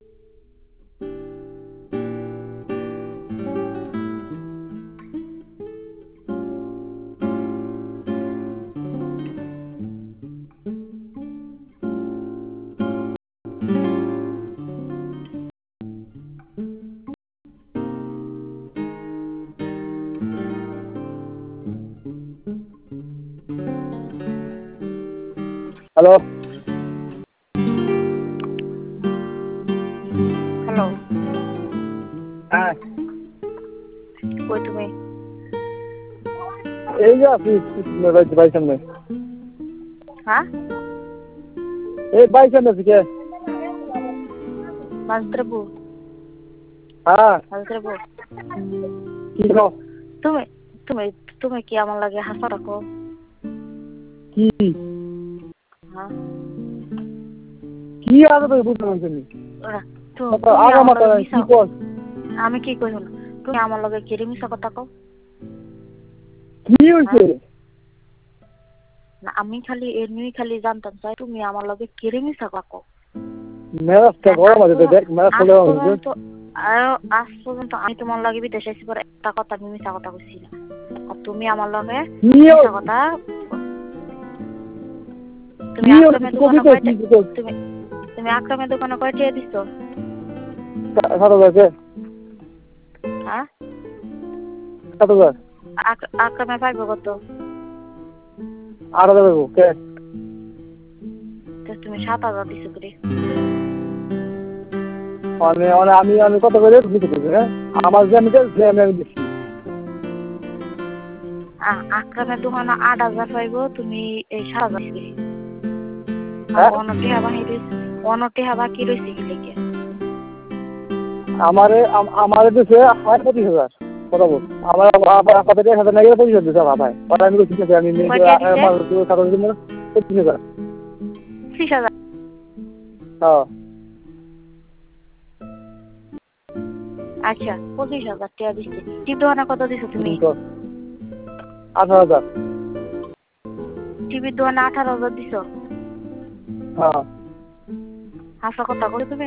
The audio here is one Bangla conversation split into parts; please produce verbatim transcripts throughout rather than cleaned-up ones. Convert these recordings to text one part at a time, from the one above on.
হ্যালো হ্যালো হ্যাঁ কই তুমি? এই যে আছি বাড়ির সামনে। হ্যাঁ এই বাড়ির সামনে আছি কে? মান্ত্রবু হ্যাঁ মান্ত্রবু কি কও? তুমি তুমি তুমি কি আমার লাগে হাসা রাখো? কি হ্যাঁ কি আগে তো বুঝতে পারছি নি। ওরা তো তো তুমি আগা আমার মাথা লগে নাই, মিশা কি কর? আমি কি কই হন তুমি আমার লগে কিরে মিশা কথা কও? কি হইছে? না আমি খালি এমনি খালি জানতাম চাই তুমি আমার লগে কিরে মিশা কথা কও? মেজাজটা গরম আছে তো, দেখ মেজাজ আজ চলে যাচ্ছে। পর্যন্ত আ- আজ পর্যন্ত আমি তোমার লগে বিদেশে এসে পরে একটা কথা আমি মিশা কথা কইছি না। আর তুমি আমার লগে কি মিশা কথা তুমি কি আক্রমের দোকানে কবিতা কয়টা কি কর? তুমি তুমি আক্রমের দোকানে কয়টা দিছো? সাত হাজার হ্যাঁ সাত হাজার আক- আক্রমে পাইবো কত? আট হাজার দেবো কে? তো তুমি সাত হাজার দিছো করে মানে মানে আমি আমি কত করে দিতে পারবো? হ্যাঁ আমার যে আমি যে আমি আমি দিচ্ছি। আ- আক্রমের দোকানে আট হাজার পাইবো তুমি এই সাত হাজার করে আর হ্যাঁ অনটি হাবা হেরে অনটি হাবা কি রয়েছে কি লেগে আমারে আম- আমারে দিছে আমার পঁচিশ হাজার কথা বল। আমার আমার কত টাকা হাজার নাই পঁচিশ হাজার দিছে আমার ভাই। আর আমি বলছি ঠিক আছে, আমি নিয়ে কয়টা দিছে? আমার খাতা দিতে মানে পঁচিশ হাজার। ত্রিশ হাজার হ্যাঁ আচ্ছা পঁচিশ হাজার টাকা দিচ্ছে টিপ দোকানে কত দিছো তুমি? আঠারো হাজার। টিভির দোকানে আঠারো হাজার দিছো? হ্যাঁ হাসা কথা কই তুমি?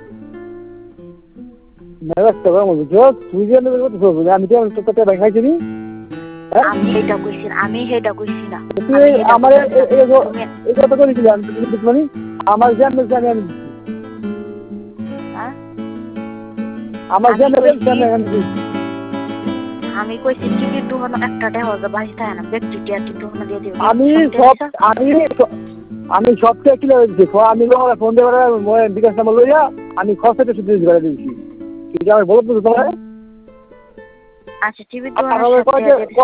মেজাজটা গরম হচ্ছে। জো, তুই যে নেবে কত করবি? আমি তো তোর কাছে ব্যাংক খাইছি নি। হ্যাঁ আমি সেইটা কইছি না আমি সেইটা কইছি না তুই আমি সেইটা আমার কইছি না। তুমি এই কথা করেছিলি আমি তুমি মানে আমার যে আমি জানি আমি হ্যাঁ আমার যে আমি আমি কইছি জানি আমি আমি কইছি টিভির দোকানে একটা টাকা হাজার বাইশ টাকা না ব্যক্তি টিয়া টিপ দোকানে দিয়ে দিও আমি সব আমি আমি সবকে কিলো দেখো আমি ফোন দিয়ে বিকাশ নাম্বার লইয়া আমি খরচাটা শুধু করে দিয়েছি। ঠিক আছে আমি বলবো তো তোমার আচ্ছা টিভির দোকানে সব টাকা দিয়ে দিছো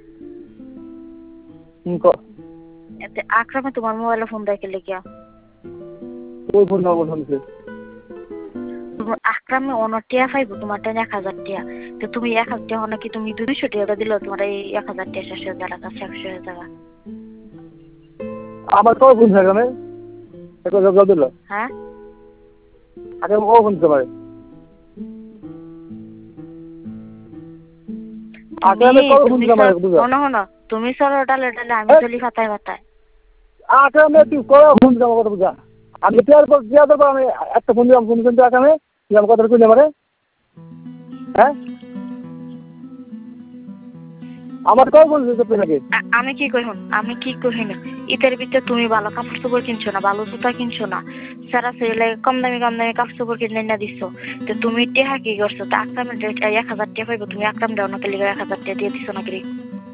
এতে আক্রমে তোমার মোবাইলে ফোন দেয় কে লেগিয়া ওই ফোন নাম্বার শুনছে তোমার আক্রমে অনেক টাকা পাইবো তোমার টাকা এক হাজার টাকা তো তুমি এক হাজার টাকা নাকি তুমি দুইশো টাকা দিলো তোমার এই এক হাজার টাকা শেষ হয়ে যারা কাছে একশো হয়ে যারা আমার কবে ফোন থাকে একবার জব দিল হ্যাঁ আগে ও ফোন দিতে পারে আগে আমি কবে ফোন দিতে পারে বুঝো শোনো শোনো তুমি সরো ডালে ডালে আমি চলি খাতায় খাতায় আগে আমি তুই কবে ফোন দিতে আমার কথা বুঝা আমি দেওয়ার পর দেওয়ার পর আমি একটা ফোন দিলাম ফোন কিন্তু আগে আমি তুই আমার কথা কইলে পারে হ্যাঁ আমার কবে ফোন দিতে নাকি আমি কি কই হন আমি কি কই না ঈদের ভিতরে তুমি ভালো কাপড় চোপড় কিনছো না ভালো জুতা কিনছো না সারা সেলে কম দামি কম দামি কাপড় চোপড় কিনে না দিছো তো তুমি টেহা কি করছো তো আক্রামের এক হাজার টাকা পাইবো তুমি আক্রাম দেও না কেলে এক হাজার টাকা দিয়ে দিছো না কি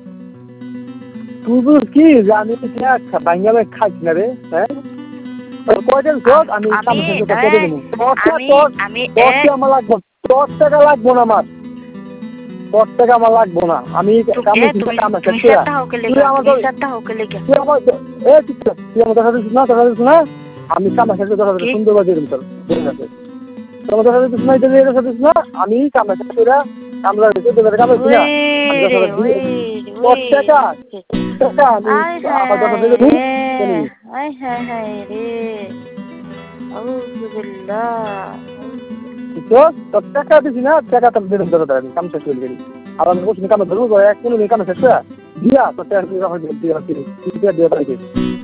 তুই বুঝ কি যে আমি বাঙ্গালে খাইছি না রে হ্যাঁ কয়দিন চোখ আমি আমি আমি আমার লাগবো দশ টাকা লাগবো না আমার দশ টাকা আমার লাগবো না আমি তুই আমার দেখা দিচ্ছিস না দেখা দিচ্ছিস না আমি কামা শেষ দেখা দিচ্ছি সুন্দর বাজে তোর তোমার দেখা দিচ্ছিস না এটা দেখা দিচ্ছিস না আমি কামা শেষ করে কামলা দিতে দেবে কামা দিছি না দশ টাকা টাকা আমি আমার দেখা দিচ্ছি আয় হায় হায় রে আউযুবিল্লাহ তো টাকা দিছি না টাকা তো দেবেন ধরে আমি কাম শেষ করে গেলি আর আমি বসে কামে ধরবো এক কোনো কামে শেষ দিয়া তো টাকা দিয়ে দিয়ে দিয়ে দিয়ে